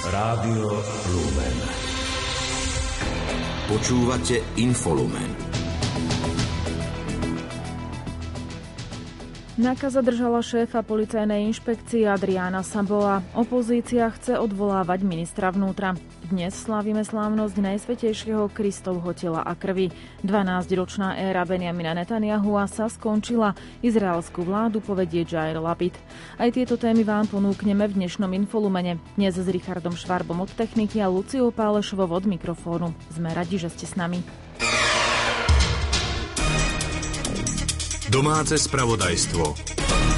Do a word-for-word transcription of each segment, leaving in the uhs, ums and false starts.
Rádio Lumen. Počúvate Infolumen. Náka zadržala šéfa policajnej inšpekcie Adriana Saboa. Opozícia chce odvolávať ministra vnútra. Dnes slávime slávnosť najsvätejšieho Kristovho tela a krvi. dvanásťročná éra Benjamina Netanyahua sa skončila. Izraelskú vládu povedie Jair Lapid. Aj tieto témy vám ponúkneme v dnešnom Infolumene. Dnes s Richardom Švarbom od techniky a Luciou Pálešovou od mikrofónu. Sme radi, že ste s nami. Domáce spravodajstvo.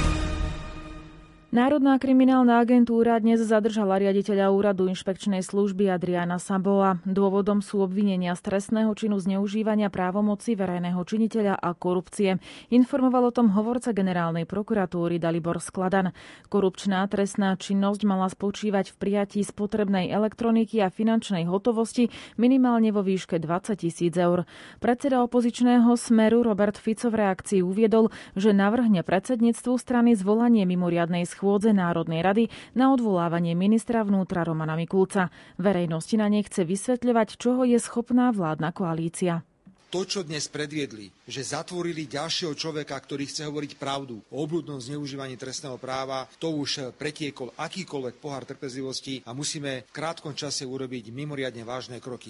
Národná kriminálna agentúra dnes zadržala riaditeľa úradu inšpekčnej služby Adriana Saboa. Dôvodom sú obvinenia z trestného činu zneužívania právomoci verejného činiteľa a korupcie. Informoval o tom hovorca generálnej prokuratúry Dalibor Skladan. Korupčná trestná činnosť mala spočívať v prijatí spotrebnej elektroniky a finančnej hotovosti minimálne vo výške dvadsať tisíc eur. Predseda opozičného Smeru Robert Fico v reakcii uviedol, že navrhne predsedníctvu strany zvolanie mimoriadnej schôdze schôdze Národnej rady na odvolávanie ministra vnútra Romana Mikulca. Verejnosti na nej chce vysvetľovať, čoho je schopná vládna koalícia. To, čo dnes predviedli, že zatvorili ďalšieho človeka, ktorý chce hovoriť pravdu o obľudnom zneužívaní trestného práva, to už pretiekol akýkoľvek pohár trpezlivosti a musíme v krátkom čase urobiť mimoriadne vážne kroky.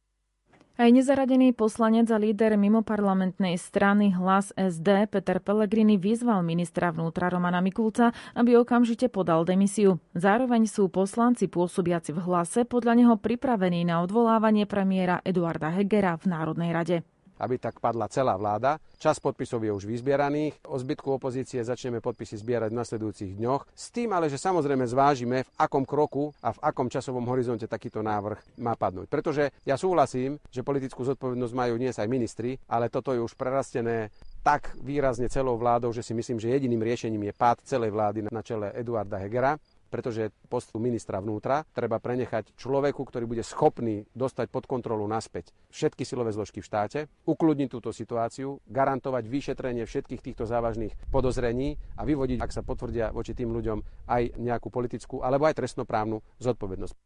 Aj nezaradený poslanec a líder mimoparlamentnej strany Hlas es dé Peter Pellegrini vyzval ministra vnútra Romana Mikulca, aby okamžite podal demisiu. Zároveň sú poslanci pôsobiaci v Hlase podľa neho pripravení na odvolávanie premiéra Eduarda Hegera v Národnej rade. Aby tak padla celá vláda. Čas podpisov je už vyzbieraných. O zbytku opozície začneme podpisy zbierať v nasledujúcich dňoch. S tým ale, že samozrejme zvážime, v akom kroku a v akom časovom horizonte takýto návrh má padnúť. Pretože ja súhlasím, že politickú zodpovednosť majú dnes aj ministri, ale toto je už prerastené tak výrazne celou vládou, že si myslím, že jediným riešením je pád celej vlády na čele Eduarda Hegera. Pretože post ministra vnútra treba prenechať človeku, ktorý bude schopný dostať pod kontrolu naspäť všetky silové zložky v štáte, ukludniť túto situáciu, garantovať vyšetrenie všetkých týchto závažných podozrení a vyvodiť, ak sa potvrdia voči tým ľuďom, aj nejakú politickú alebo aj trestnoprávnu zodpovednosť.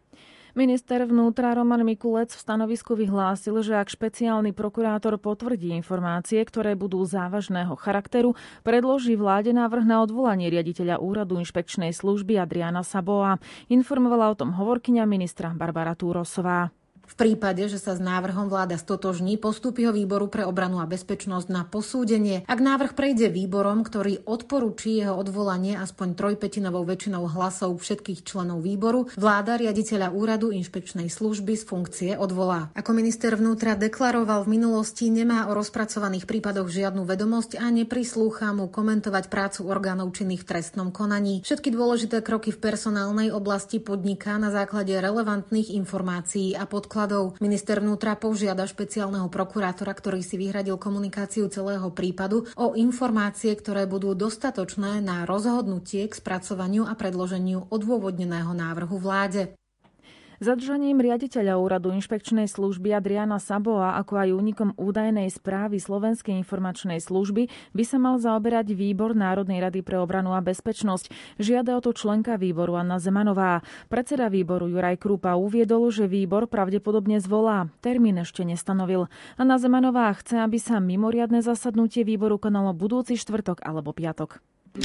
Minister vnútra Roman Mikulec v stanovisku vyhlásil, že ak špeciálny prokurátor potvrdí informácie, ktoré budú závažného charakteru, predloží vláde návrh na odvolanie riaditeľa úradu inšpekčnej služby Adriana Saboa. Informovala o tom hovorkyňa ministra Barbara Túrosová. V prípade, že sa s návrhom vláda stotožní, postúpi ho výboru pre obranu a bezpečnosť na posúdenie. Ak návrh prejde výborom, ktorý odporúči jeho odvolanie aspoň trojpätinovou väčšinou hlasov všetkých členov výboru, vláda riaditeľa úradu inšpekčnej služby z funkcie odvolá. Ako minister vnútra deklaroval v minulosti, nemá o rozpracovaných prípadoch žiadnu vedomosť a neprislúcha mu komentovať prácu orgánov činných v trestnom konaní. Všetky dôležité kroky v personálnej oblasti podniká na základe relevantných informácií a podkladov. Minister vnútra požiada špeciálneho prokurátora, ktorý si vyhradil komunikáciu celého prípadu, o informácie, ktoré budú dostatočné na rozhodnutie k spracovaniu a predloženiu odôvodneného návrhu vláde. Zadržaním riaditeľa úradu inšpekčnej služby Adriana Saboa, ako aj únikom údajnej správy Slovenskej informačnej služby, by sa mal zaoberať výbor Národnej rady pre obranu a bezpečnosť. Žiada o to členka výboru Anna Zemanová. Predseda výboru Juraj Krupa uviedol, že výbor pravdepodobne zvolá. Termín ešte nestanovil. Anna Zemanová chce, aby sa mimoriadne zasadnutie výboru konalo budúci štvrtok alebo piatok.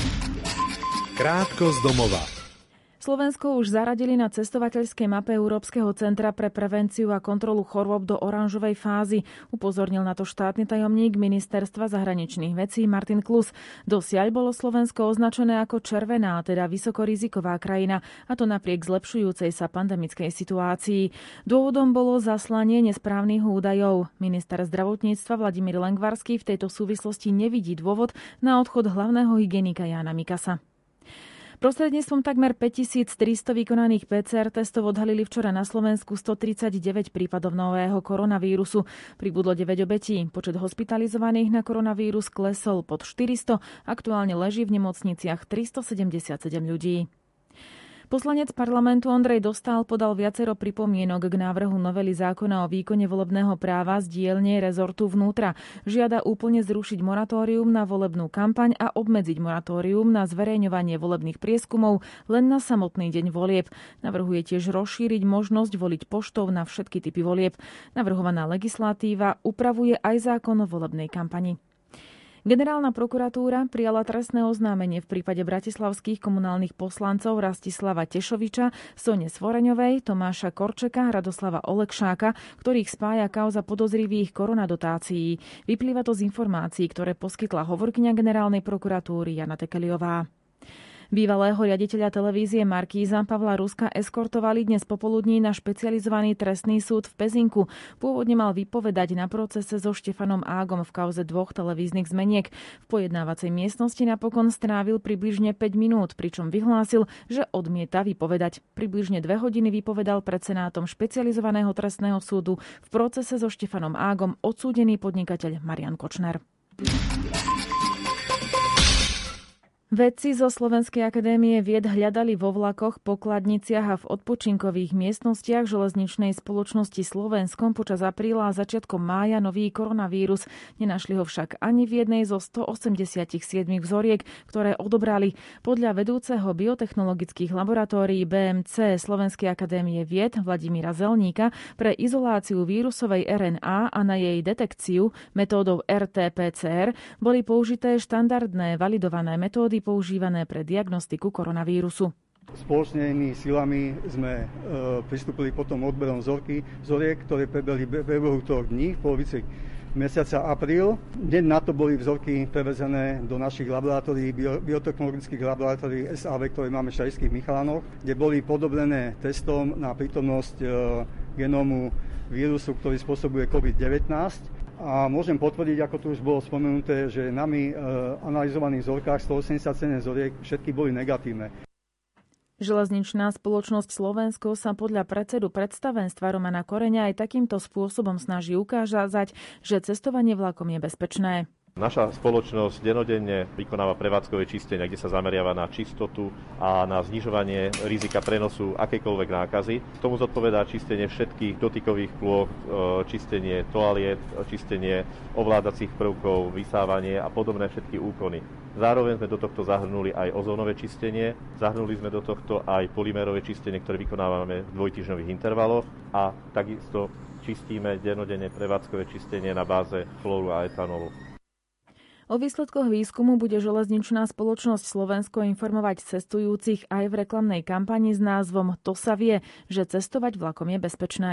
Krátko z domova. Slovensko už zaradili na cestovateľskej mape Európskeho centra pre prevenciu a kontrolu chorôb do oranžovej fázy. Upozornil na to štátny tajomník Ministerstva zahraničných vecí Martin Klus. Dosiaľ bolo Slovensko označené ako červená, teda vysokoriziková krajina, a to napriek zlepšujúcej sa pandemickej situácii. Dôvodom bolo zaslanie nesprávnych údajov. Minister zdravotníctva Vladimír Lengvarský v tejto súvislosti nevidí dôvod na odchod hlavného hygienika Jána Mikasa. Prostredníctvom takmer päťtisíctristo vykonaných pé cé er testov odhalili včera na Slovensku stotridsaťdeväť prípadov nového koronavírusu. Pribudlo deväť obetí. Počet hospitalizovaných na koronavírus klesol pod štyristo. Aktuálne leží v nemocniciach tristosedemdesiatsedem ľudí. Poslanec parlamentu Ondrej Dostál podal viacero pripomienok k návrhu novely zákona o výkone volebného práva z dielne rezortu vnútra. Žiada úplne zrušiť moratórium na volebnú kampaň a obmedziť moratórium na zverejňovanie volebných prieskumov len na samotný deň volieb. Navrhuje tiež rozšíriť možnosť voliť poštou na všetky typy volieb. Navrhovaná legislatíva upravuje aj zákon o volebnej kampani. Generálna prokuratúra prijala trestné oznámenie v prípade bratislavských komunálnych poslancov Rastislava Tešoviča, Sone Svoreňovej, Tomáša Korčeka, Radoslava Olekšáka, ktorých spája kauza podozrivých koronadotácií. Vyplýva to z informácií, ktoré poskytla hovorkyňa generálnej prokuratúry Jana Tekeliová. Bývalého riaditeľa televízie Markíza Pavla Ruska eskortovali dnes popoludní na špecializovaný trestný súd v Pezinku. Pôvodne mal vypovedať na procese so Štefanom Ágom v kauze dvoch televíznych zmeniek. V pojednávacej miestnosti napokon strávil približne päť minút, pričom vyhlásil, že odmieta vypovedať. Približne dve hodiny vypovedal pred senátom špecializovaného trestného súdu v procese so Štefanom Ágom odsúdený podnikateľ Marian Kočner. Vedci zo Slovenskej akadémie vied hľadali vo vlakoch, pokladniciach a v odpočinkových miestnostiach železničnej spoločnosti Slovenskom počas apríla a začiatkom mája nový koronavírus. Nenašli ho však ani v jednej zo stoosemdesiatsedem vzoriek, ktoré odobrali. Podľa vedúceho biotechnologických laboratórií bé em cé Slovenskej akadémie vied Vladimíra Zelníka pre izoláciu vírusovej er en á a na jej detekciu metódou er té pé cé er boli použité štandardné validované metódy používané pre diagnostiku koronavírusu. Spoločnými silami sme e, pristúpili potom odberom vzorky, vzoriek, ktoré prebehli v behu troch dní v polovici mesiaca apríl. Deň na to boli vzorky prevezené do našich laboratórií, bio, biotechnologických laboratórií es á vé, ktoré máme v Šarišských Michalanoch, kde boli podobrené testom na prítomnosť e, genómu vírusu, ktorý spôsobuje covid devätnásť. A môžem potvrdiť, ako tu už bolo spomenuté, že nami e, analyzovaných vzorkách stoosemdesiatsedem vzoriek všetky boli negatívne. Železničná spoločnosť Slovensko sa podľa predsedu predstavenstva Romana Koreňa aj takýmto spôsobom snaží ukázať, že cestovanie vlakom je bezpečné. Naša spoločnosť denodenne vykonáva prevádzkové čistenia, kde sa zameriava na čistotu a na znižovanie rizika prenosu akejkoľvek nákazy. K tomu zodpovedá čistenie všetkých dotykových plôch, čistenie toaliet, čistenie ovládacích prvkov, vysávanie a podobné všetky úkony. Zároveň sme do tohto zahrnuli aj ozónové čistenie, zahrnuli sme do tohto aj polymerové čistenie, ktoré vykonávame v dvojtýždňových intervaloch a takisto čistíme denodenne prevádzkové čistenie na báze chlóru a etanolu. O výsledkoch výskumu bude železničná spoločnosť Slovensko informovať cestujúcich aj v reklamnej kampani s názvom To sa vie, že cestovať vlakom je bezpečné.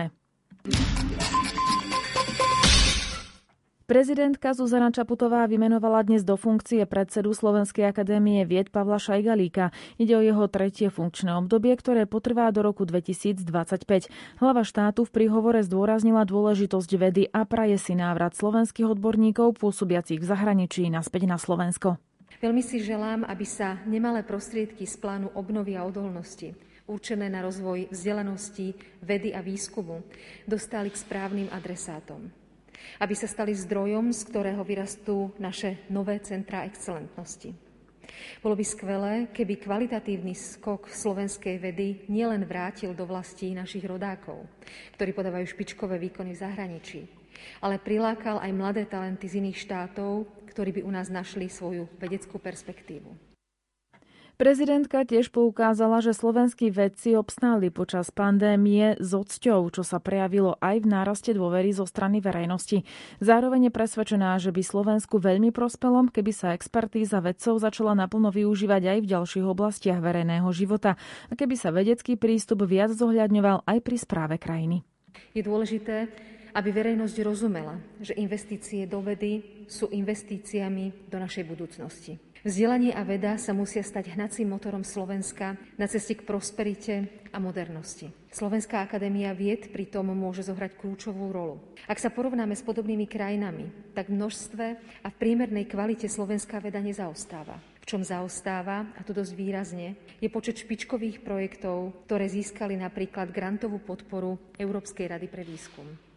Prezidentka Zuzana Čaputová vymenovala dnes do funkcie predsedu Slovenskej akadémie vied Pavla Šajgalíka. Ide o jeho tretie funkčné obdobie, ktoré potrvá do roku dvetisícdvadsaťpäť. Hlava štátu v príhovore zdôraznila dôležitosť vedy a praje si návrat slovenských odborníkov pôsobiacich v zahraničí naspäť na Slovensko. Veľmi si želám, aby sa nemalé prostriedky z plánu obnovy a odolnosti určené na rozvoj vzdelanosti, vedy a výskumu dostali k správnym adresátom. Aby sa stali zdrojom, z ktorého vyrastú naše nové centrá excelentnosti. Bolo by skvelé, keby kvalitatívny skok slovenskej vedy nielen vrátil do vlastí našich rodákov, ktorí podávajú špičkové výkony v zahraničí, ale prilákal aj mladé talenty z iných štátov, ktorí by u nás našli svoju vedeckú perspektívu. Prezidentka tiež poukázala, že slovenskí vedci obstáli počas pandémie s odsťou, čo sa prejavilo aj v náraste dôvery zo strany verejnosti. Zároveň je presvedčená, že by Slovensku veľmi prospelo, keby sa expertíza vedcov začala naplno využívať aj v ďalších oblastiach verejného života a keby sa vedecký prístup viac zohľadňoval aj pri správe krajiny. Je dôležité, aby verejnosť rozumela, že investície do vedy sú investíciami do našej budúcnosti. Vzdelanie a veda sa musia stať hnacím motorom Slovenska na ceste k prosperite a modernosti. Slovenská akadémia vied pritom môže zohrať kľúčovú rolu. Ak sa porovnáme s podobnými krajinami, tak v množstve a v priemernej kvalite slovenská veda nezaostáva. V čom zaostáva, a to dosť výrazne, je počet špičkových projektov, ktoré získali napríklad grantovú podporu Európskej rady pre výskum.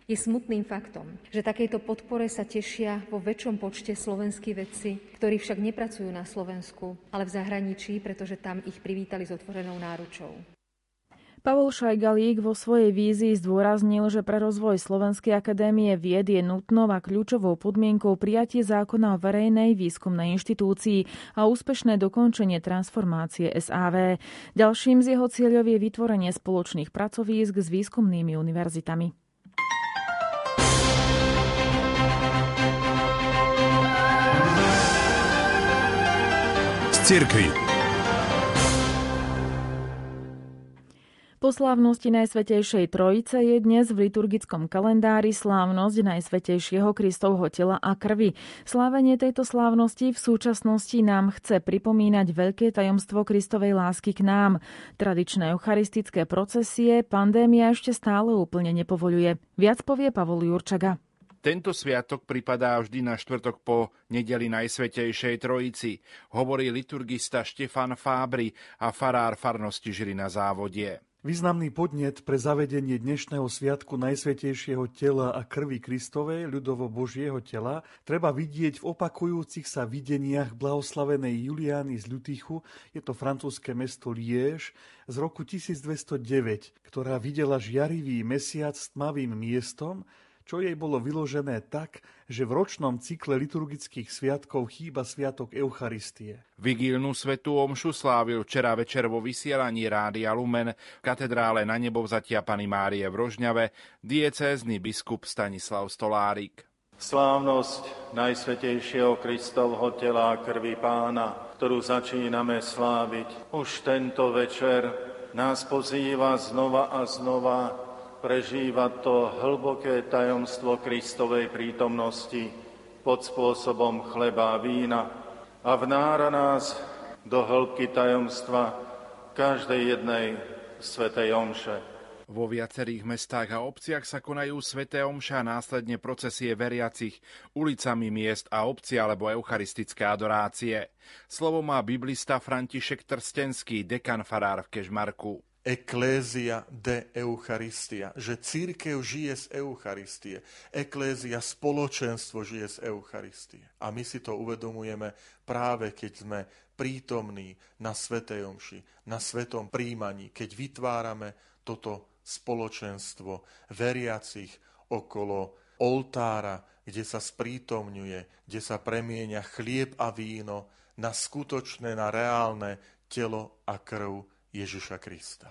Je smutným faktom, že takejto podpore sa tešia vo väčšom počte slovenskí vedci, ktorí však nepracujú na Slovensku, ale v zahraničí, pretože tam ich privítali s otvorenou náručou. Pavol Šajgalík vo svojej vízii zdôraznil, že pre rozvoj Slovenskej akadémie vied je nutnou a kľúčovou podmienkou prijatie zákona o verejnej výskumnej inštitúcii a úspešné dokončenie transformácie es á vé. Ďalším z jeho cieľov je vytvorenie spoločných pracovísk s výskumnými univerzitami. Z cirkvi. Po slávnosti Najsvätejšej Trojice je dnes v liturgickom kalendári slávnosť Najsvätejšieho Kristovho tela a krvi. Slávenie tejto slávnosti v súčasnosti nám chce pripomínať veľké tajomstvo Kristovej lásky k nám. Tradičné eucharistické procesie pandémia ešte stále úplne nepovoľuje. Viac povie Pavol Jurčaga. Tento sviatok pripadá vždy na štvrtok po nedeli Najsvätejšej Trojici, hovorí liturgista Štefan Fábry a farár farnosti Žilina Závodie. Významný podnet pre zavedenie dnešného sviatku Najsvätejšieho tela a krvi Kristovej, ľudovo Božieho tela, treba vidieť v opakujúcich sa videniach blahoslavenej Juliány z Lutychu, je to francúzske mesto Liège, z roku tisícdvestodeväť, ktorá videla žiarivý mesiac s tmavým miestom, čo jej bolo vyložené tak, že v ročnom cykle liturgických sviatkov chýba sviatok Eucharistie. Vigílnu svätú omšu slávil včera večer vo vysielaní Rádia Lumen v katedrále Na nebovzatia Panny Márie v Rožňave diecézny biskup Stanislav Stolárik. Slávnosť Najsvätejšieho Kristovho tela a krvi Pána, ktorú začíname sláviť už tento večer, nás pozýva znova a znova prežívať to hlboké tajomstvo Kristovej prítomnosti pod spôsobom chleba a vína a vnára nás do hĺbky tajomstva každej jednej svätej omše. Vo viacerých mestách a obciach sa konajú sväté omše a následne procesie veriacich ulicami miest a obci alebo eucharistické adorácie. Slovo má biblista František Trstenský, dekan farár v Kežmarku. Eklézia de Eucharistia, že cirkev žije z Eucharistie. Eklézia, spoločenstvo žije z Eucharistie. A my si to uvedomujeme práve, keď sme prítomní na svätej omši, na svätom príjmaní, keď vytvárame toto spoločenstvo veriacich okolo oltára, kde sa sprítomňuje, kde sa premieňa chlieb a víno na skutočné, na reálne telo a krv Ježiša Krista.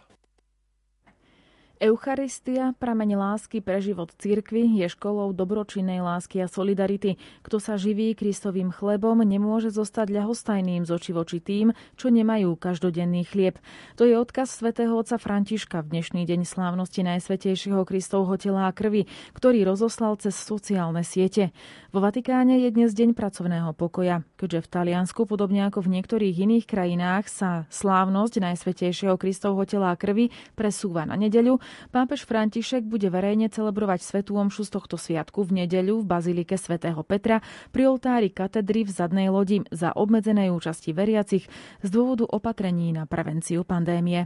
Eucharistia, prameň lásky pre život cirkvi, je školou dobročinnej lásky a solidarity. Kto sa živí Kristovým chlebom, nemôže zostať ľahostajným z očí voči tým, čo nemajú každodenný chlieb. To je odkaz svätého otca Františka v dnešný deň slávnosti Najsvätejšieho Kristovho tela a krvi, ktorý rozoslal cez sociálne siete. Vo Vatikáne je dnes deň pracovného pokoja, keďže v Taliansku, podobne ako v niektorých iných krajinách, sa slávnosť Najsvätejšieho Kristovho tela a krvi presúva na nedeľu. Pápež František bude verejne celebrovať svätú omšu z tohto sviatku v nedeľu v bazilike svätého Petra pri oltári katedry v zadnej lodi za obmedzenej účasti veriacich z dôvodu opatrení na prevenciu pandémie.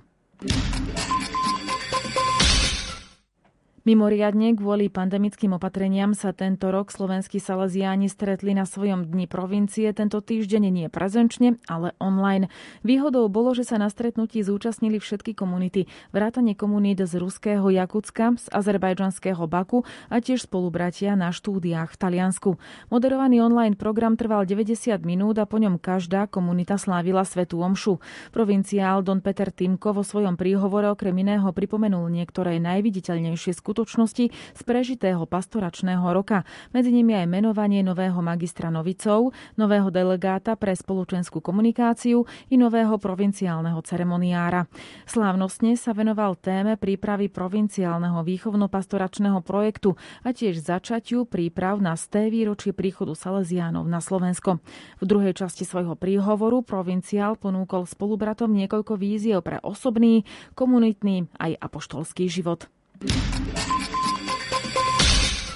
Mimoriadne kvôli pandemickým opatreniam sa tento rok slovenskí saleziáni stretli na svojom dni provincie tento týždeň nie prezenčne, ale online. Výhodou bolo, že sa na stretnutí zúčastnili všetky komunity, vrátane komunít z ruského Jakutska, z azerbajdžanského Baku a tiež spolubratia na štúdiách v Taliansku. Moderovaný online program trval deväťdesiat minút a po ňom každá komunita slávila svätú omšu. Provinciál Don Peter Týmko vo svojom príhovore okrem iného pripomenul niektoré najviditeľnejšie skutočnosti skutočnosti z prežitého pastoračného roka. Medzi nimi aj menovanie nového magistra Novicov, nového delegáta pre spoločenskú komunikáciu i nového provinciálneho ceremoniára. Slávnostne sa venoval téme prípravy provinciálneho výchovno-pastoračného projektu a tiež začatiu príprav na sté výročie príchodu Salesiánov na Slovensko. V druhej časti svojho príhovoru provinciál ponúkol spolubratom niekoľko víziev pre osobný, komunitný aj apoštolský život.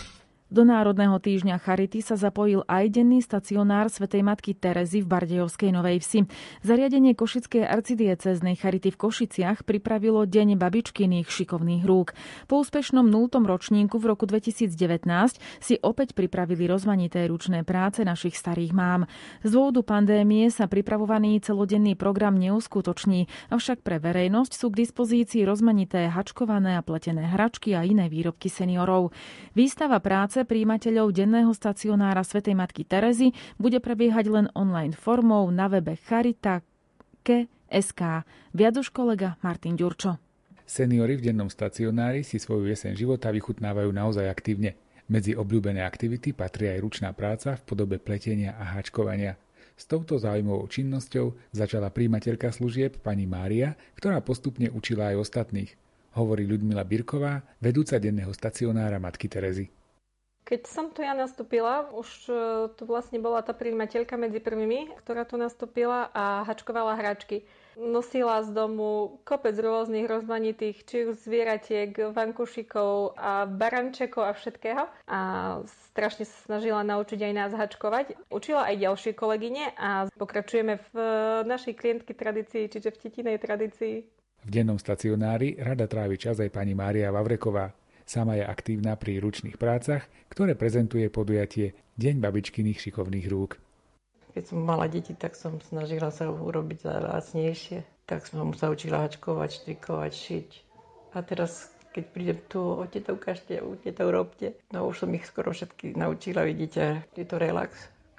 Do Národného týždňa Charity sa zapojil aj denný stacionár svätej Matky Terezy v Bardejovskej Novej Vsi. Zariadenie Košickej arcidiecéznej Charity v Košiciach pripravilo Deň babičkyných šikovných rúk. Po úspešnom nultom ročníku v roku dvetisícdevätnásť si opäť pripravili rozmanité ručné práce našich starých mám. Z dôvodu pandémie sa pripravovaný celodenný program neuskutoční, avšak pre verejnosť sú k dispozícii rozmanité hačkované a pletené hračky a iné výrobky seniorov. Výstava práce prijímateľov denného stacionára svätej Matky Terezy bude prebiehať len online formou na webe charita bodka es ká. Viac už kolega Martin Ďurčo. Seniori v dennom stacionári si svoju jeseň života vychutnávajú naozaj aktívne. Medzi obľúbené aktivity patrí aj ručná práca v podobe pletenia a háčkovania. S touto záujmovou činnosťou začala prijímateľka služieb pani Mária, ktorá postupne učila aj ostatných. Hovorí Ľudmila Birková, vedúca denného stacionára Matky Terezy. Keď som tu ja nastúpila, už tu vlastne bola tá prijímateľka medzi prvými, ktorá tu nastúpila a hačkovala hračky. Nosila z domu kopec rôznych rozmanitých, či už zvieratiek, vankušikov a barančekov a všetkého. A strašne sa snažila naučiť aj nás hačkovať. Učila aj ďalšie kolegyne a pokračujeme v našej klientky tradícii, čiže v tetinej tradícii. V dennom stacionári rada trávi čas aj pani Mária Vavreková. Sama je aktívna pri ručných prácach, ktoré prezentuje podujatie Deň babičkyných šikovných rúk. Keď som mala deti, tak som snažila sa urobiť za lacnejšie. Tak som sa učila hačkovať, štrikovať, šiť. A teraz, keď prídem tu, otec, ukážte, otec, robte. No už som ich skoro všetky naučila, vidíte. Je to relax,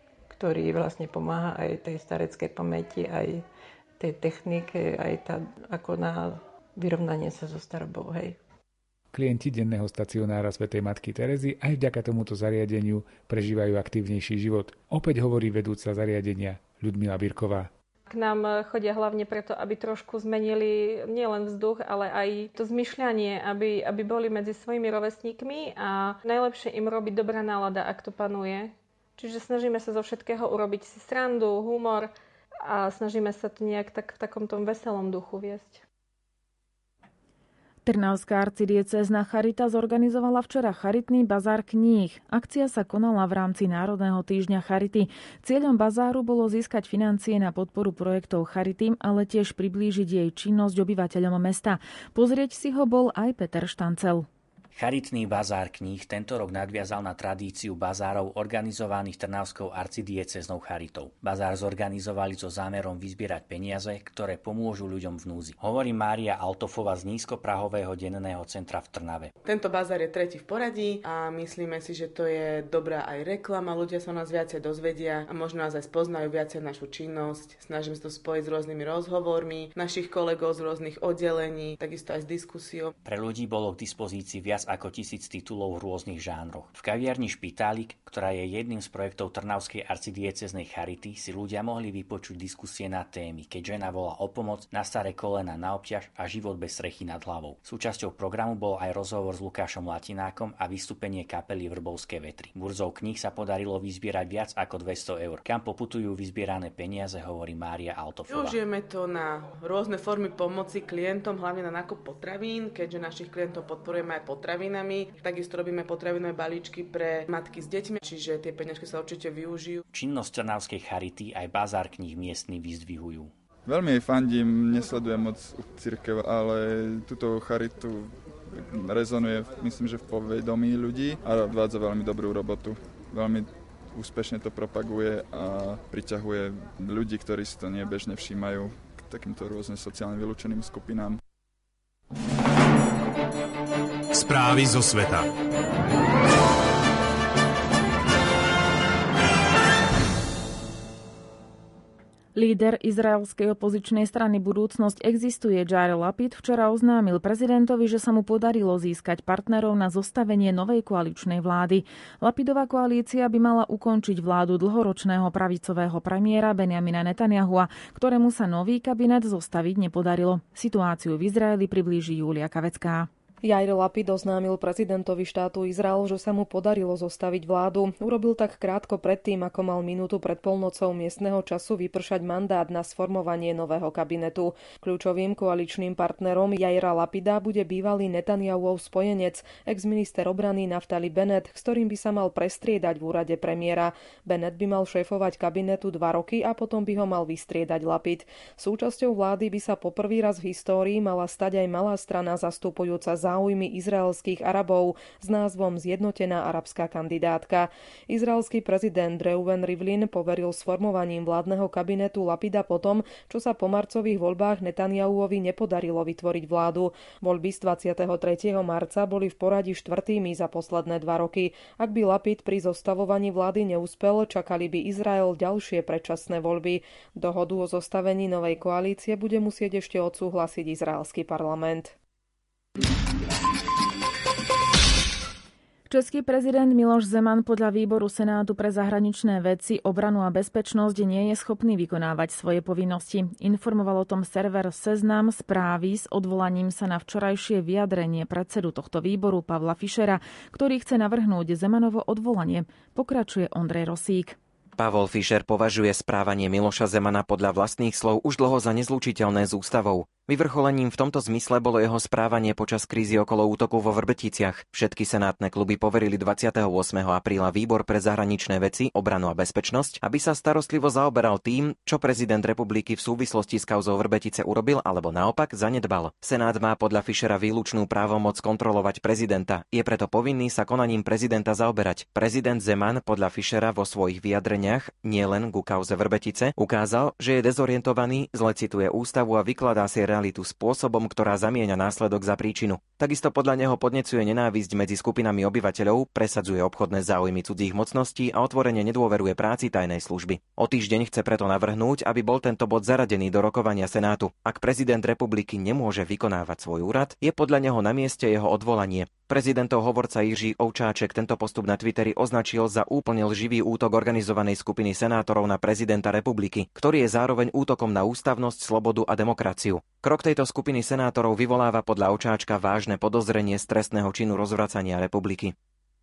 ktorý vlastne pomáha aj tej stareckej pamäti, aj tej technike, aj tá, ako na vyrovnanie sa so starobou, hej. Klienti denného stacionára svätej Matky Terezy aj vďaka tomuto zariadeniu prežívajú aktívnejší život. Opäť hovorí vedúca zariadenia Ľudmila Birková. K nám chodia hlavne preto, aby trošku zmenili nielen vzduch, ale aj to zmyšľanie, aby, aby boli medzi svojimi rovesníkmi a najlepšie im robiť dobrá nálada, ak to panuje. Čiže snažíme sa zo všetkého urobiť si srandu, humor a snažíme sa to nejak tak v takom tom veselom duchu viesť. Trnavská arcidiecézna Charita zorganizovala včera charitný bazár kníh. Akcia sa konala v rámci Národného týždňa Charity. Cieľom bazáru bolo získať financie na podporu projektov Charity, ale tiež priblížiť jej činnosť obyvateľom mesta. Pozrieť si ho bol aj Peter Štancel. Charitný bazár kníh tento rok nadviazal na tradíciu bazárov organizovaných Trnavskou arcidiecéznou Charitou. Bazár zorganizovali so zámerom vyzbierať peniaze, ktoré pomôžu ľuďom v núzi. Hovorí Mária Altofová z nízkoprahového denného centra v Trnave. Tento bazár je tretí v poradí a myslíme si, že to je dobrá aj reklama. Ľudia sa nás viacej dozvedia a možno nás aj spoznajú viacej našu činnosť. Snažíme sa to spojiť s rôznymi rozhovormi našich kolegov z rôznych oddelení, takisto aj s diskusiou. Pre ľudí bolo k dispozícii viac ako tisíc titulov v rôznych žánroch. V kaviarni Špitálik, ktorá je jedným z projektov Trnavskej arcidiecéznej Charity, si ľudia mohli vypočuť diskusie na témy, keď žena volá o pomoc, na staré kolena na obťaž a život bez strechy nad hlavou. Súčasťou programu bol aj rozhovor s Lukášom Latinákom a vystúpenie kapely Vrbovské vetry. Burzou kníh sa podarilo vyzbierať viac ako dvesto eur. Kam poputujú vyzbierané peniaze, hovorí Mária Altofová. Využijeme to na rôzne formy pomoci klientom, hlavne na nákup potravín, keďže našich klientov podporujeme aj potravín. Takisto robíme potravinové balíčky pre matky s deťmi, čiže tie peniažky sa určite využijú. Činnosť Trnavskej Charity aj bazár kníh miestny vyzdvihujú. Veľmi jej fandím, nesledujem moc cirkev, ale túto charitu rezonuje, myslím, že v povedomí ľudí a odvádza veľmi dobrú robotu. Veľmi úspešne to propaguje a priťahuje ľudí, ktorí si to nebežne všímajú k takýmto rôzne sociálne vylúčeným skupinám. Správy zo sveta. Líder izraelskej opozičnej strany Budúcnosť existuje Jair Lapid včera oznámil prezidentovi, že sa mu podarilo získať partnerov na zostavenie novej koaličnej vlády. Lapidová koalícia by mala ukončiť vládu dlhoročného pravicového premiéra Benjamina Netanyahua, ktorému sa nový kabinet zostaviť nepodarilo. Situáciu v Izraeli priblíži Júlia Kavecká. Jair Lapid oznámil prezidentovi štátu Izrael, že sa mu podarilo zostaviť vládu. Urobil tak krátko predtým, ako mal minútu pred polnocou miestneho času vypršať mandát na sformovanie nového kabinetu. Kľúčovým koaličným partnerom Jaira Lapida bude bývalý Netanjahov spojenec, exminister obrany Naftali Bennett, s ktorým by sa mal prestriedať v úrade premiéra. Bennett by mal šéfovať kabinetu dva roky a potom by ho mal vystriedať Lapid. Súčasťou vlády by sa poprvý raz v histórii mala stať aj malá strana zastupujúca záujmy izraelských Arabov s názvom Zjednotená arabská kandidátka. Izraelský prezident Reuven Rivlin poveril sformovaním vládneho kabinetu Lapida potom, čo sa po marcových voľbách Netanjahuovi nepodarilo vytvoriť vládu. Voľby z dvadsiateho tretieho marca boli v poradí štvrtými za posledné dva roky. Ak by Lapid pri zostavovaní vlády neúspel, čakali by Izrael ďalšie predčasné voľby. Dohodu o zostavení novej koalície bude musieť ešte odsúhlasiť izraelský parlament. Český prezident Miloš Zeman podľa výboru Senátu pre zahraničné veci, obranu a bezpečnosť nie je schopný vykonávať svoje povinnosti. Informoval o tom server Seznam Správy s odvolaním sa na včorajšie vyjadrenie predsedu tohto výboru Pavla Fischera, ktorý chce navrhnúť Zemanovo odvolanie. Pokračuje Ondrej Rosík. Pavol Fischer považuje správanie Miloša Zemana podľa vlastných slov už dlho za nezlučiteľné s ústavou. Vyvrcholením v tomto zmysle bolo jeho správanie počas krízy okolo útoku vo Vrbeticiach. Všetky senátne kluby poverili dvadsiateho ôsmeho apríla výbor pre zahraničné veci, obranu a bezpečnosť, aby sa starostlivo zaoberal tým, čo prezident republiky v súvislosti s kauzou Vrbetice urobil alebo naopak zanedbal. Senát má podľa Fischera výlučnú právomoc kontrolovať prezidenta, je preto povinný sa konaním prezidenta zaoberať. Prezident Zeman podľa Fischera vo svojich vyjadreniach, nielen ku kauze Vrbetice, ukázal, že je dezorientovaný, zle cituje ústavu a vykladá si realitu spôsobom, ktorá zamieňa následok za príčinu. Takisto podľa neho podnecuje nenávisť medzi skupinami obyvateľov, presadzuje obchodné záujmy cudzích mocností a otvorene nedôveruje práci tajnej služby. O týždeň chce preto navrhnúť, aby bol tento bod zaradený do rokovania Senátu. Ak prezident republiky nemôže vykonávať svoj úrad, je podľa neho na mieste jeho odvolanie. Prezidentov hovorca Jiří Ovčáček tento postup na Twitteri označil za úplne lživý útok organizovanej skupiny senátorov na prezidenta republiky, ktorý je zároveň útokom na ústavnosť, slobodu a demokraciu. Krok tejto skupiny senátorov vyvoláva podľa Ovčáčka vážne podozrenie z trestného činu rozvracania republiky.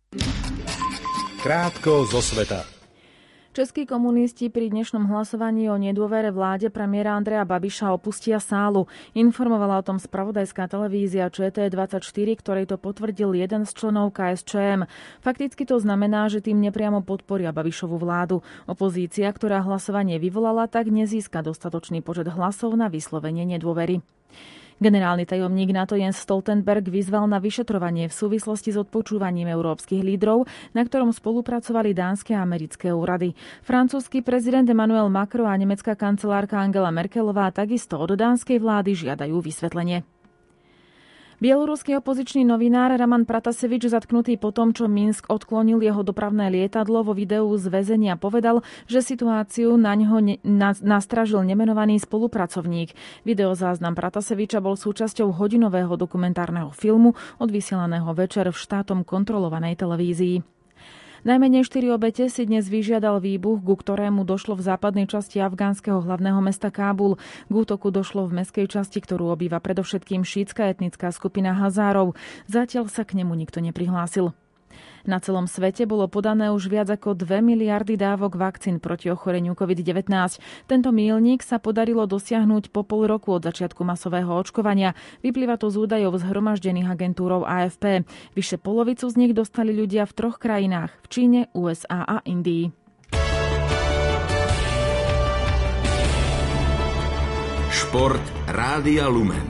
Krátko zo sveta. Českí komunisti pri dnešnom hlasovaní o nedôvere vláde premiéra Andreja Babiša opustia sálu. Informovala o tom spravodajská televízia Č T dvadsaťštyri, ktorej to potvrdil jeden z členov K S Č M. Fakticky to znamená, že tým nepriamo podporia Babišovu vládu. Opozícia, ktorá hlasovanie vyvolala, tak nezíska dostatočný počet hlasov na vyslovenie nedôvery. Generálny tajomník NATO Jens Stoltenberg vyzval na vyšetrovanie v súvislosti s odpočúvaním európskych lídrov, na ktorom spolupracovali dánske a americké úrady. Francúzsky prezident Emmanuel Macron a nemecká kancelárka Angela Merkelová takisto od dánskej vlády žiadajú vysvetlenie. Bieloruský opozičný novinár Raman Pratasevič, zatknutý po tom, čo Minsk odklonil jeho dopravné lietadlo, vo videu z väzenia povedal, že situáciu na ňo ne- na- nastražil nemenovaný spolupracovník. Videozáznam Prataseviča bol súčasťou hodinového dokumentárneho filmu odvysielaného večer v štátom kontrolovanej televízii. Najmenej štyri obete si dnes vyžiadal výbuch, ku ktorému došlo v západnej časti afgánskeho hlavného mesta Kábul. K útoku došlo v mestskej časti, ktorú obýva predovšetkým šítska etnická skupina Hazárov. Zatiaľ sa k nemu nikto neprihlásil. Na celom svete bolo podané už viac ako dve miliardy dávok vakcín proti ochoreniu covid devätnásť. Tento míľnik sa podarilo dosiahnuť po pol roku od začiatku masového očkovania. Vyplýva to z údajov zhromaždených agentúrou A F P. Vyše polovicu z nich dostali ľudia v troch krajinách – v Číne, U S A a Indii. Šport Rádia Lumen.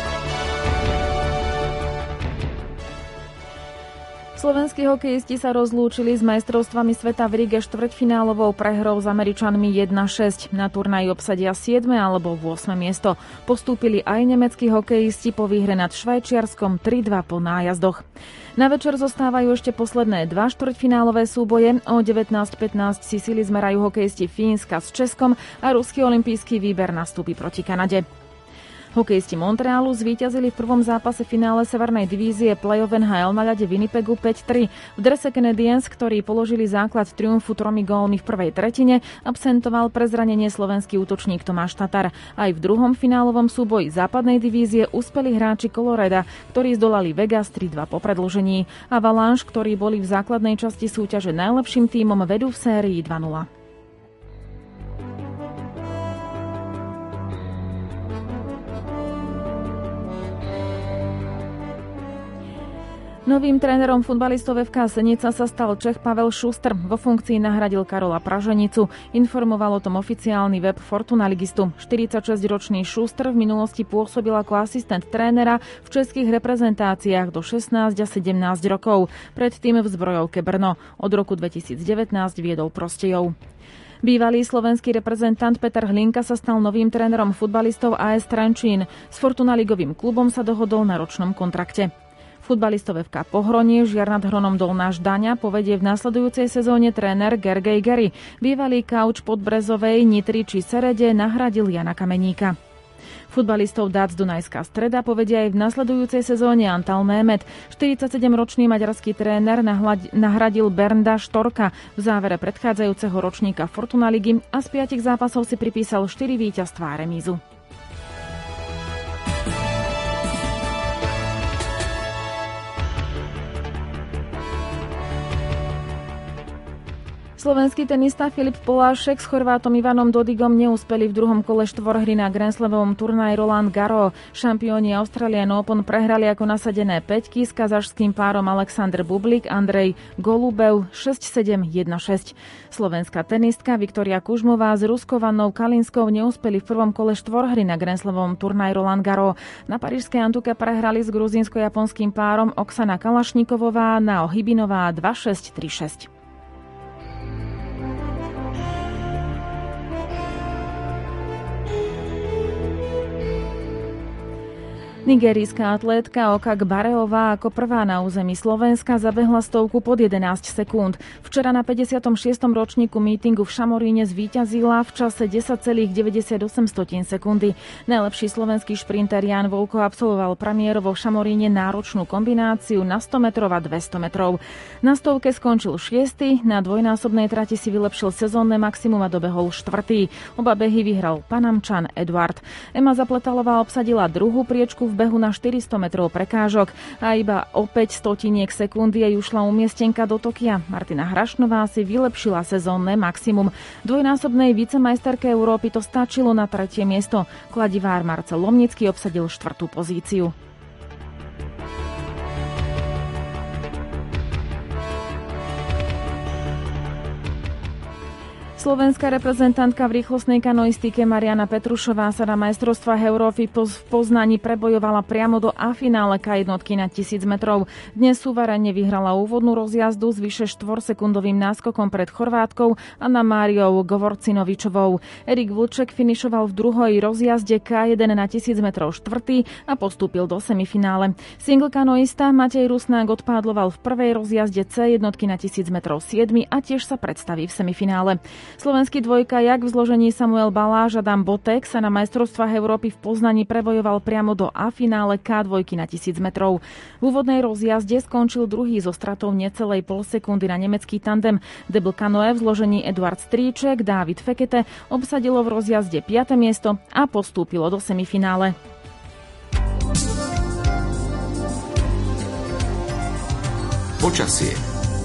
Slovenskí hokejisti sa rozlúčili s majstrovstvami sveta v Rige štvrťfinálovou prehrou s Američanmi jedna šesť. Na turnaji obsadia siedme alebo ôsme miesto. Postúpili aj nemeckí hokejisti po výhre nad Švajčiarskom tri dva po nájazdoch. Na večer zostávajú ešte posledné dva štvrťfinálové súboje. O devätnásť pätnásť si sily zmerajú hokejisti Fínska s Českom a ruský olympijský výber nastúpi proti Kanade. Hokejisti Montrealu zvíťazili v prvom zápase finále severnej divízie play-off en há el na ľade Winnipegu päť tri. V drese Canadiens, ktorí položili základ triumfu tromi gólmi v prvej tretine, absentoval pre zranenie slovenský útočník Tomáš Tatar. Aj v druhom finálovom súboji západnej divízie uspeli hráči Coloreda, ktorí zdolali Vegas tri dva po predĺžení. Avalanche, ktorí boli v základnej časti súťaže najlepším tímom, vedú v sérii dva nula. Novým trénerom futbalistov ef ká Senica sa stal Čech Pavel Šustr. Vo funkcii nahradil Karola Praženicu. Informoval o tom oficiálny web Fortuna ligistu. štyridsaťšesťročný Šustr v minulosti pôsobil ako asistent trénera v českých reprezentáciách do šestnásť a sedemnásť rokov. Predtým v zbrojovke Brno. Od roku dvetisícdevätnásť viedol Prostejov. Bývalý slovenský reprezentant Peter Hlinka sa stal novým trénerom futbalistov á es Trenčín. S Fortuna ligovým klubom sa dohodol na ročnom kontrakte. Futbalistov ef ká Pohronie, Žiar nad Hronom Dolná Ždaňa povedie v nasledujúcej sezóne tréner Gergej Gery. Bývalý kauč Podbrezovej, Nitry či Serede nahradil Jana Kameníka. Futbalistov Dác Dunajská Streda povedia aj v nasledujúcej sezóne Antal Mémet. štyridsaťsedemročný maďarský tréner nahradil Bernda Štorka v závere predchádzajúceho ročníka Fortuna ligy a z piatich zápasov si pripísal štyri víťazstvá a remízu. Slovenský tenista Filip Polášek s Chorvátom Ivanom Dodigom neúspeli v druhom kole štvorhry na Grand Slamovom turnaji Roland Garros. Šampióni Australian Open prehrali ako nasadené päťky s kazašským párom Alexander Bublik, Andrej Golubev šesť sedem jeden šesť. Slovenská tenistka Viktória Kužmová s Ruskovanou Kalinskou neúspeli v prvom kole štvorhry na Grand Slamovom turnaji Roland Garros. Na parížskej Antuke prehrali s gruzínsko-japonským párom Oksana Kalašnikovová, Nao Hybinová dva šesť tri šesť. Nigerijská atlétka Okak Bareová ako prvá na území Slovenska zabehla stovku pod jedenásť sekúnd. Včera na päťdesiatom šiestom ročníku mítingu v Šamoríne zvíťazila v čase desať celá deväťdesiatosem sekundy. Najlepší slovenský šprinter Ján Volko absolvoval premiérovo v Šamoríne náročnú kombináciu na sto metrov a dvesto metrov. Na stovke skončil šiesty, na dvojnásobnej trati si vylepšil sezónne maximum a dobehol štvrtý. Oba behy vyhral Panamčan Eduard. Ema Zapletalová obsadila druhú priečku v behu na štyristo metrov prekážok a iba o päť stotiniek sekundy jej ušla umiestnenka do Tokia. Martina Hrašnová si vylepšila sezónne maximum. Dvojnásobnej vicemajsterke Európy to stačilo na tretie miesto. Kladivár Marcel Lomnický obsadil štvrtú pozíciu. Slovenská reprezentantka v rýchlostnej kanoistike Mariana Petrušová sa na majstrovstvách Európy v Poznaní prebojovala priamo do A-finále ká jednotky na tisíc metrov. Dnes suverene vyhrala úvodnú rozjazdu s vyše štvorsekundovým náskokom pred Chorvátkou Anna Máriou Govorcinovičovou. Erik Vlček finišoval v druhej rozjazde ká jeden na tisíc metrov štvrtý a postúpil do semifinále. Single kanoista Matej Rusnák odpádloval v prvej rozjazde cé jednotky na tisíc metrov siedmy a tiež sa predstaví v semifinále. Slovenský dvojkajak v zložení Samuel Baláž a Dan Botek sa na majstrovstvách Európy v Poznaní prebojoval priamo do A-finále ká dva na tisíc metrov. V úvodnej rozjazde skončil druhý so stratou necelej pol sekundy na nemecký tandem. Double canoe v zložení Eduard Stríček, Dávid Fekete obsadilo v rozjazde piate miesto a postúpilo do semifinále. Počasie.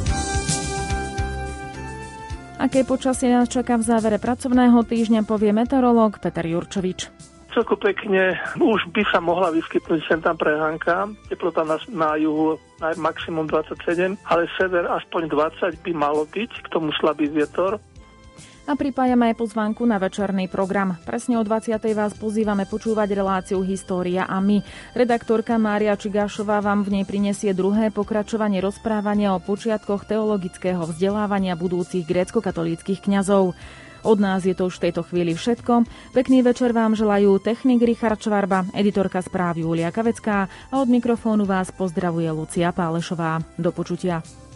Aké počasie nás čaká v závere pracovného týždňa, povie meteorológ Peter Jurčovič. Celko pekne, už by sa mohla vyskytnúť sem tam prehánka, teplota na, na juhu na maximum dvadsaťsedem, ale sever aspoň dvadsať by malo byť, k tomu slabý vietor. A pripájame aj pozvánku na večerný program. Presne o dvadsiatej vás pozývame počúvať reláciu História a my. Redaktorka Mária Čigášová vám v nej prinesie druhé pokračovanie rozprávania o počiatkoch teologického vzdelávania budúcich grécko-katolíckych kňazov. Od nás je to už v tejto chvíli všetko. Pekný večer vám želajú technik Richard Čvarba, editorka správ Júlia Kavecká a od mikrofónu vás pozdravuje Lucia Pálešová. Do počutia.